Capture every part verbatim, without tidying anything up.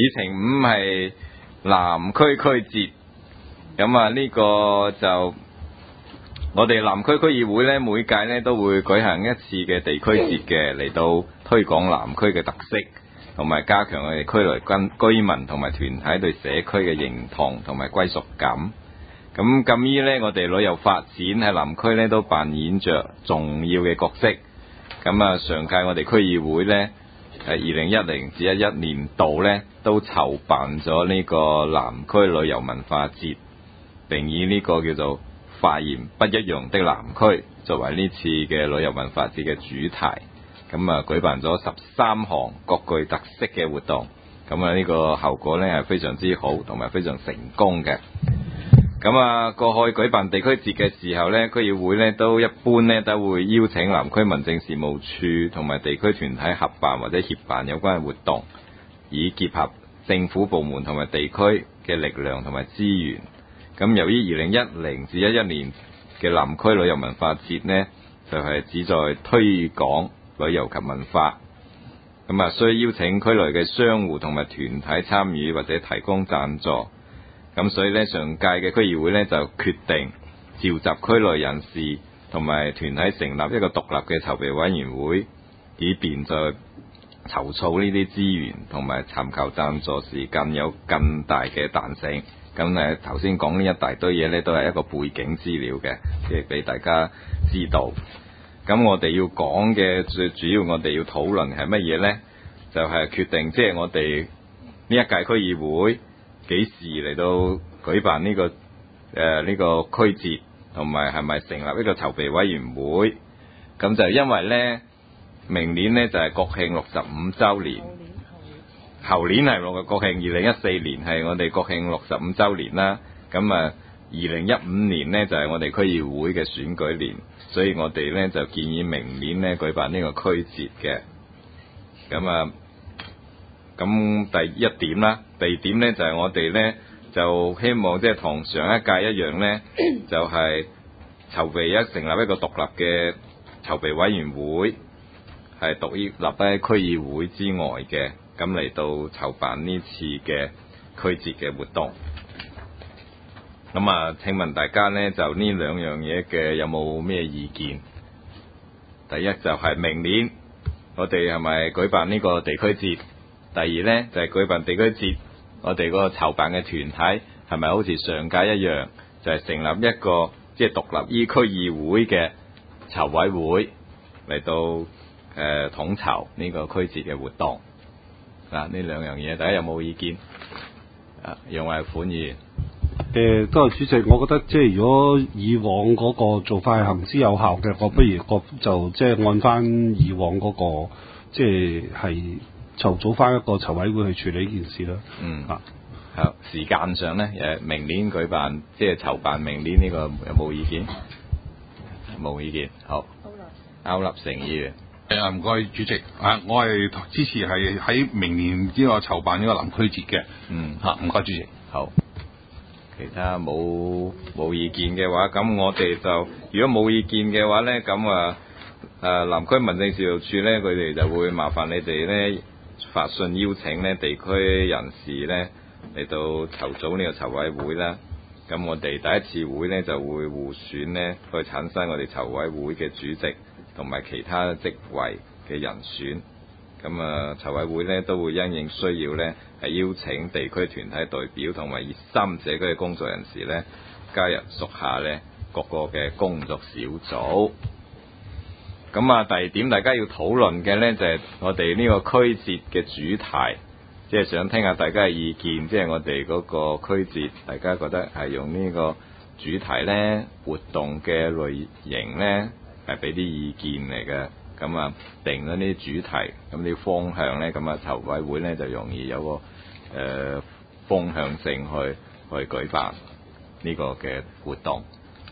議程五係南區區節，咁啊呢個就我哋南區區議會咧，每屆咧都會舉行一次嘅地區節嘅，嚟到推廣南區嘅特色，同埋加強我哋區內居居民同埋團體對社區嘅認同同埋歸屬感。咁咁依咧，我哋旅遊發展喺南區咧都扮演着重要嘅角色。咁啊，上屆我哋區議會咧，誒二零一零至一一年度咧都籌辦咗呢個南區旅遊文化節，並以呢個叫做發現不一樣的南區作為呢次嘅旅遊文化節嘅主題。咁啊，舉辦咗十三項各具特色嘅活動。咁啊，呢個效果咧係非常之好，同埋非常成功嘅。咁啊，過去舉辦地區節嘅時候咧，區議會咧都一般咧都會邀請南區民政事務處同埋地區團體合辦或者協辦有關嘅活動，以結合政府部門同埋地區嘅力量同埋資源。咁由於二零一零至一一年嘅南區旅遊文化節呢，就係、是、旨在推廣旅遊及文化，咁啊需邀請區內嘅商戶同埋團體參與或者提供贊助。咁所以咧，上屆嘅區議會咧就決定召集區內人士同埋團體成立一個獨立嘅籌備委員會，以便在籌措呢啲資源同埋尋求贊助時更有更大嘅彈性。咁誒頭先講呢一大堆嘢咧，都係一個背景資料嘅，即係俾大家知道。咁我哋要講嘅最主要，我哋要討論係乜嘢咧？就係、是、決定即係、就是、我哋呢一屆區議會幾時嚟到舉辦呢、這個誒呢、呃這個區節，同埋係咪成立一個籌備委員會？咁就因為咧，明年咧就係、是、國慶六十五週年，後年係六個國慶，二零一四年係我哋國慶六十五週年啦。咁啊，二零一五年咧就係、是、我哋區議會嘅選舉年，所以我哋咧就建議明年咧舉辦呢個區節嘅。咁啊。咁第一點啦，第二點咧就係、是、我哋咧就希望即係同上一屆一樣咧，就係、是、籌備一成立一個獨立嘅籌備委員會，係獨立喺區議會之外嘅，咁嚟到籌辦呢次嘅區節嘅活動。咁啊，請問大家咧就呢兩樣嘢嘅有冇咩意見？第一就係明年我哋係咪舉辦呢個地區節？第二呢，就係、是、舉辦地區節，我哋嗰個籌辦嘅團體係咪好似上屆一樣，就係、是、成立一個即係、就是、獨立於區議會嘅籌委會嚟到誒、呃、統籌呢個區節嘅活動。嗱，呢兩樣嘢，大家有冇意見？啊，楊偉款議員。 誒，多謝主席，我覺得即係如果以往嗰個做法係行之有效嘅，我不如我就即係按翻以往嗰、那個即係係。籌組翻一個籌委會去處理呢件事啦。 嗯，啊，好，時間上咧，誒，明年舉辦，即係籌辦明年呢個有冇意見？冇意見，好。歐立成議員。 誒啊，唔該主席，啊，我係支持係喺明年呢個籌辦呢個南區節嘅。 嗯， 嚇，唔該主席。 好。其他冇冇意見嘅話，咁我哋就如果冇意見嘅話咧，咁啊誒南區民政事務處咧，佢哋就會麻煩你哋咧。發信邀請咧地區人士咧嚟到籌組呢個籌委會啦。咁我哋第一次會咧就會互選咧去產生我哋籌委會嘅主席同埋其他職位嘅人選。咁啊籌委會咧都會因應需要咧係邀請地區團體代表同埋熱心社區嘅工作人士咧加入屬下咧各個嘅工作小組。咁啊，第二點大家要討論嘅呢，就係、是、我哋呢個區節嘅主題，即係想聽下大家嘅意見，即係我哋嗰個區節，大家覺得係用呢個主題呢，活動嘅類型呢，係俾啲意見嚟嘅。咁啊，定咗啲主題，咁啲方向呢，咁啊籌委會呢，就容易有個誒、呃、方向性去去舉辦呢個嘅活動。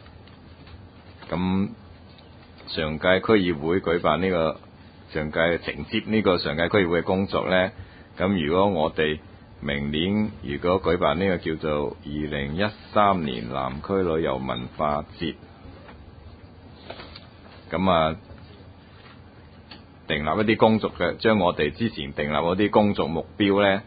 咁上屆區議會舉辦呢、這個上屆承接呢個上屆區議會嘅工作呢，咁如果我哋明年如果舉辦呢個叫做二零一三年南區旅遊文化節，咁啊訂立一啲工作嘅，將我哋之前訂立嗰啲工作目標呢，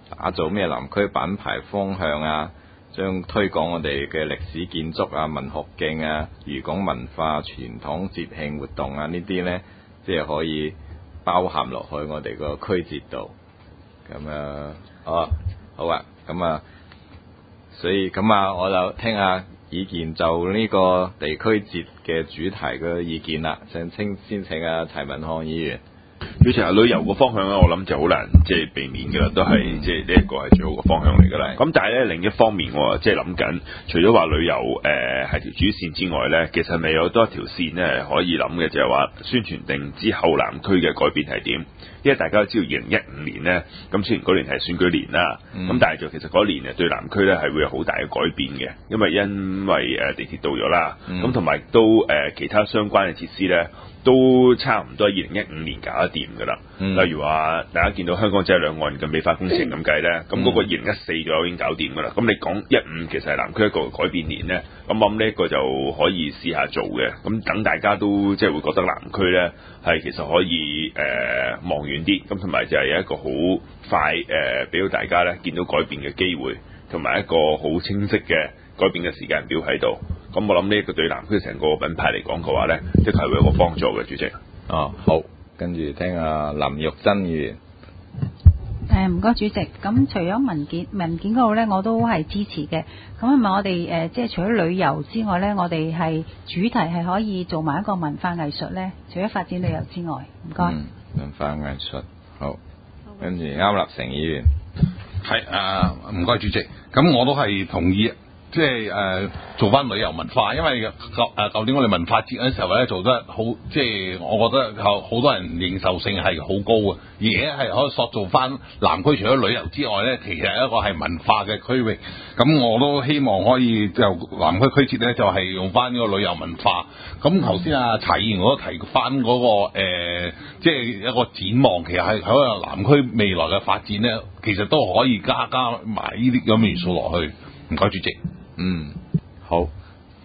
打造咩南區品牌方向啊，將推廣我哋嘅歷史建築啊、文學徑啊、漁港文化、傳統節慶活動啊呢啲呢，即係可以包含落去我哋個區節度。咁啊，好啊，好啊，咁啊，所以咁啊，我就聽下意見就呢個地區節嘅主題嘅意見啦。想請先請阿齊文漢議員。 其實旅遊個方向咧，我諗就好難即係避免㗎啦，都係即係呢一個係最好嘅方向嚟㗎啦。咁但係咧另一方面，我即係諗緊，除咗話旅遊誒係條主線之外咧，其實咪有多一條線咧可以諗嘅，就係話宣傳定之後南區嘅改變係點？因為大家都知道二零一五年咧，咁雖然嗰年係選舉年啦，咁、嗯、但係就其實嗰年誒對南區咧係會有好大嘅改變嘅，因為因為誒地鐵到咗啦，咁同埋都誒、呃、其他相關嘅設施咧。都差唔多二零一五年搞得掂㗎啦。例如話，大家見到香港仔兩岸嘅美化工程咁計咧，咁嗰個二零一四左右已經搞掂㗎啦。咁你講一五其實係南區一個改變年咧，咁我諗呢一個就可以試下做嘅。咁等大家都即係會覺得南區咧係其實可以誒望遠啲，咁同埋就係有一個好快誒俾到大家咧見到改變嘅機會，同埋一個好清晰嘅改變嘅時間表喺度。咁我諗呢一個對南區成個品牌嚟講嘅話咧，的確係會有個幫助嘅，主席。 哦，好，跟住聽下林玉珍議員。 誒唔該主席，咁除咗文件文件嗰度咧，我都係支持嘅。咁係咪我哋誒、呃、即係除咗旅遊之外咧，我哋係主題係可以做埋一個文化藝術咧？除咗發展旅遊之外，唔該、 嗯。文化藝術好，跟住歐立成議員。 係啊，唔該主席，咁我都係同意。即係誒、呃、做翻旅遊文化，因為舊誒舊年我哋文化節嗰陣時候咧做得好，即係我覺得好好多人認受性係好高嘅，而且係可以塑造翻南區除咗旅遊之外咧，其實一個係文化嘅區域。咁我都希望可以就南區區節咧就係、是、用翻呢個旅遊文化。咁頭先阿齊議員我都提翻嗰、那個、呃、即係一個展望，其實係喺南區未來嘅發展咧，其實都可以加加埋呢啲咁嘅元素落去。唔該，主席。 嗯，好。誒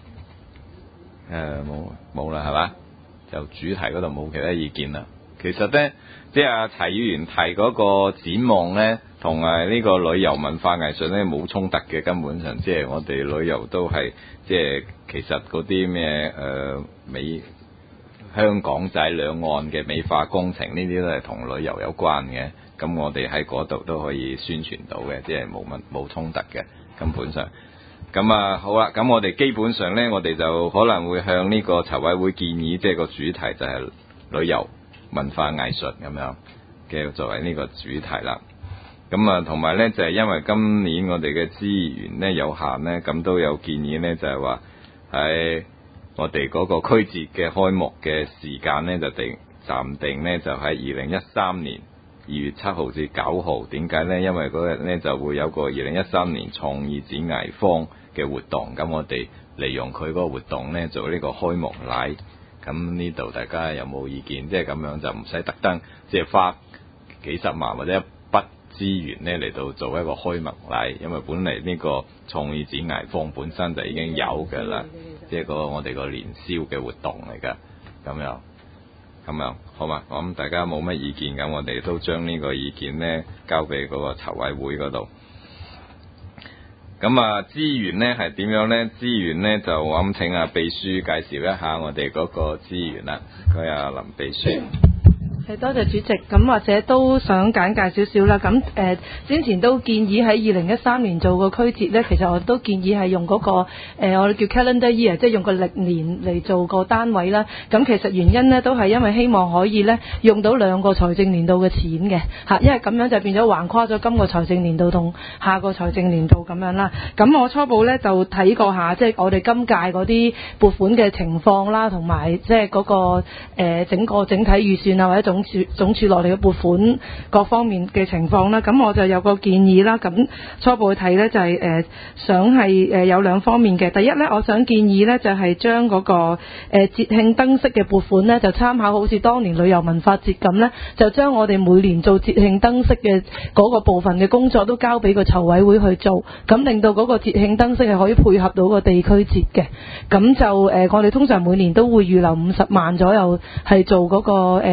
冇冇啦，係嘛？就主題嗰度冇其他意見啦。其實咧，即係阿齊議員提嗰個展望咧，同埋呢個旅遊文化藝術咧冇衝突嘅，根本上即係我哋旅遊都係即係其實嗰啲咩誒美香港仔兩岸嘅美化工程呢啲都係同旅遊有關嘅。咁我哋喺嗰度都可以宣傳到嘅，即係冇乜冇衝突嘅。根本上，咁啊好啦，咁我哋基本上呢，我哋就可能會向呢個籌委會建議，即係個主題就係旅遊文化藝術咁樣嘅作為呢個主題啦。咁啊，同埋呢，就係因為今年我哋嘅資源呢有限呢，咁都有建議呢，就係話喺我哋嗰個區節嘅開幕嘅時間呢，就定暫定呢，就喺二零一三年二月七號至九號，點解呢？因為嗰日呢就會有個二零一三年創意展藝坊嘅活動，咁我哋利用佢嗰個活動呢做呢個開幕禮。咁呢度大家有冇意見？即係咁樣就唔使特登即係花幾十萬或者一筆資源呢嚟到做一個開幕禮，因為本嚟呢個創意展藝坊本身就已經有㗎啦，即係個我哋個年宵嘅活動嚟㗎，咁樣。咁樣好嘛？我諗大家冇乜意見，咁我哋都將呢個意見呢交俾嗰個籌委會嗰度。咁啊，資源呢係點樣呢？資源呢就我諗請阿秘書介紹一下我哋嗰個資源啦。佢阿林秘書。 係多謝主席，咁或者都想簡介少少啦。咁誒、呃，之前都建議喺二零一三年做個區節呢，其實我都建議係用嗰、那個、呃、我哋叫 calendar year，即係用個歷年嚟做個單位啦。咁其實原因呢都係因為希望可以呢用到兩個財政年度嘅錢嘅嚇，因為咁樣就變咗橫跨咗今個財政年度同下個財政年度咁樣啦。咁我初步呢就睇過下，即係我哋今屆嗰啲撥款嘅情況啦，同埋即係嗰個、呃、整個整體預算啊或者總署總署落嚟嘅撥款各方面嘅情況啦，咁我就有個建議啦。咁初步去睇呢，就係、是、誒、呃、想係誒、呃、有兩方面嘅。第一呢，我想建議呢，就係、是、將嗰、那個誒、呃、節慶燈飾嘅撥款呢，就參考好似當年旅遊文化節咁呢，就將我哋每年做節慶燈飾嘅嗰個部分嘅工作都交俾個籌委會去做，咁令到嗰個節慶燈飾係可以配合到個地區節嘅。咁就誒、呃、我哋通常每年都會預留五十萬左右係做嗰、那個誒、呃、地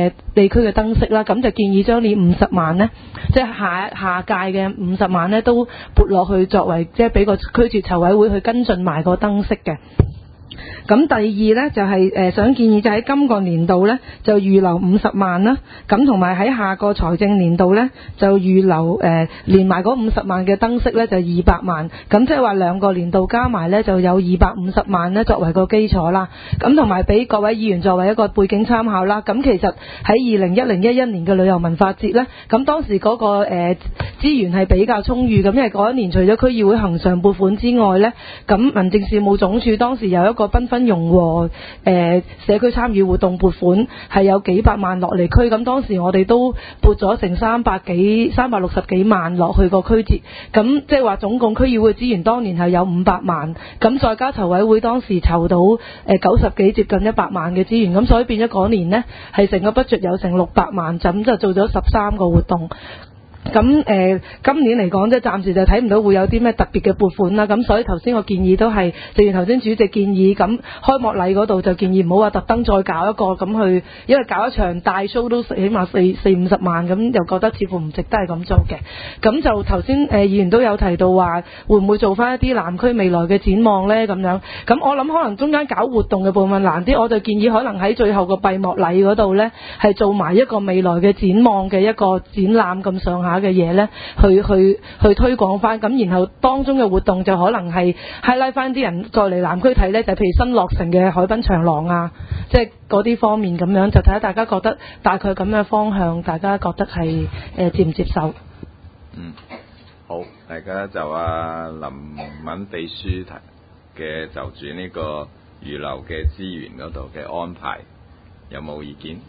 區嘅燈飾啦，咁就建議將呢五十萬呢，即係下下屆嘅五十萬呢，都撥落去作為即係俾個區節籌委會去跟進埋個燈飾嘅。咁第二呢，就係、是、誒、呃、想建議就喺今個年度呢，就預留五十萬啦，咁同埋喺下個財政年度呢，就預留誒、呃、連埋嗰五十萬嘅燈飾呢，就二百萬，咁即係話兩個年度加埋呢，就有二百五十萬呢作為個基礎啦。咁同埋俾各位議員作為一個背景參考啦。咁其實喺二零一零一一年嘅旅遊文化節呢，咁當時嗰、那個誒、呃、資源係比較充裕，咁因為嗰一年除咗區議會恆常撥款之外呢，咁民政事務總署當時有一個繽紛融和誒、呃、社區參與活動撥款係有幾百萬落嚟區，咁當時我哋都撥咗成三百幾三百六十幾萬落去個區節，咁即係話總共區議會資源當年係有五百萬，咁再加籌委會當時籌到誒九十幾接近一百萬嘅資源，咁所以變咗嗰年呢係成個 budget 有成六百萬，咁就做咗十三個活動。咁誒、呃、今年嚟講即係暫時就睇唔到會有啲咩特別嘅撥款啦，咁所以頭先我建議都係正如頭先主席建議，咁開幕禮嗰度就建議唔好話特登再搞一個咁去，因為搞一場大 show 都起碼四四五十萬，咁又覺得似乎唔值得係咁做嘅。咁就頭先誒議員都有提到話會唔會做翻一啲南區未來嘅展望呢？咁樣，咁我諗可能中間搞活動嘅部分難啲，我就建議可能喺最後個閉幕禮嗰度呢，係做埋一個未來嘅展望嘅一個展覽咁上下嘅嘢呢，去去去推廣翻，咁然後當中嘅活動就可能係 highlight 翻啲人再嚟南區睇呢，就譬如新落成嘅海濱長廊啊，即係嗰啲方面咁樣，就睇下大家覺得大概咁嘅方向，大家覺得係誒、呃、接唔接受？ 嗯，好，大家就阿林敏秘書提嘅就住呢個預留嘅資源嗰度嘅安排，有冇意見？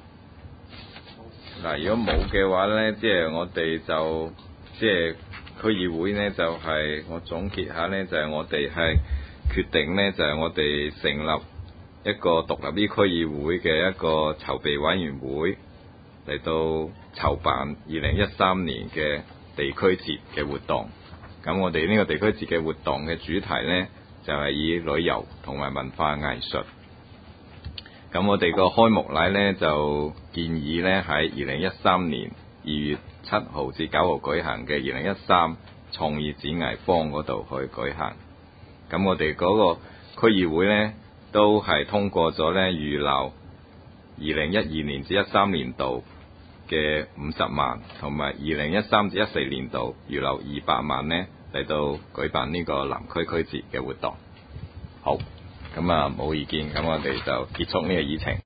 嗱，如果冇嘅話呢，即係我哋就即係區議會呢，就係我總結下呢，就係我哋係決定呢，就係我哋成立一個獨立於區議會嘅一個籌備委員會嚟到籌辦二零一三年嘅地區節嘅活動。咁我哋呢個地區節嘅活動嘅主題呢，就係以旅遊同埋文化藝術。咁我哋個開幕禮呢，就建議呢喺二零一三年二月七號至九號舉行嘅二零一三創意展藝坊嗰度去舉行。咁我哋嗰個區議會呢，都係通過咗呢預留二零一二年至一三年度嘅五十萬，同埋二零一三至一四年度預留二百萬呢嚟到舉辦呢個南區區節嘅活動。好。咁啊冇意見，咁我哋就結束呢個議程。